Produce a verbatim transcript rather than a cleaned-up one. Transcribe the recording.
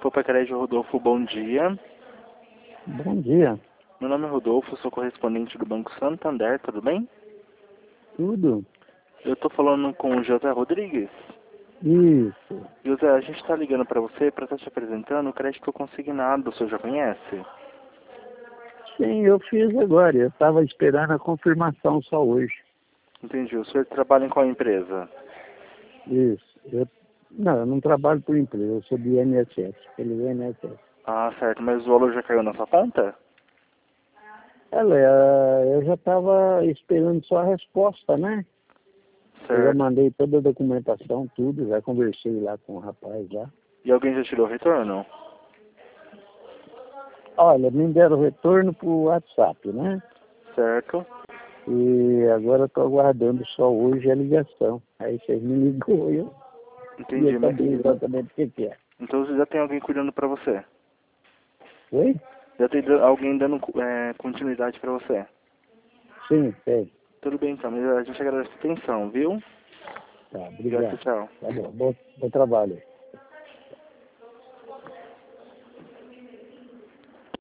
Copa Crédito Rodolfo, bom dia. Bom dia. Meu nome é Rodolfo, sou correspondente do Banco Santander, tudo bem? Tudo? Eu estou falando com o José Rodrigues. Isso. José, a gente está ligando para você para estar te apresentando o crédito consignado, o senhor já conhece? Sim, eu fiz agora. Eu estava esperando a confirmação só hoje. Entendi. O senhor trabalha em qual empresa? Isso. Eu, não, eu não trabalho por empresa, eu sou do I N S S, pelo I N S S. Ah, certo. Mas o valor já caiu na sua conta? Ela, eh, eu já estava esperando só a resposta, né? Eu já Certo. mandei toda a documentação, tudo, já conversei lá com o rapaz lá. E alguém já tirou o retorno? Olha, me deram retorno por WhatsApp, né? Certo. E agora eu estou aguardando só hoje a ligação. Aí vocês me ligou, eu Entendi, queria mas... saber exatamente o que, que é. Então já tem alguém cuidando para você? Oi? Já tem da- alguém dando é, continuidade para você? Sim, sei. Tudo bem, então. Mas a gente agradece a atenção, viu? Tá, Obrigado, obrigado. tchau. Tá bom, bom, bom trabalho.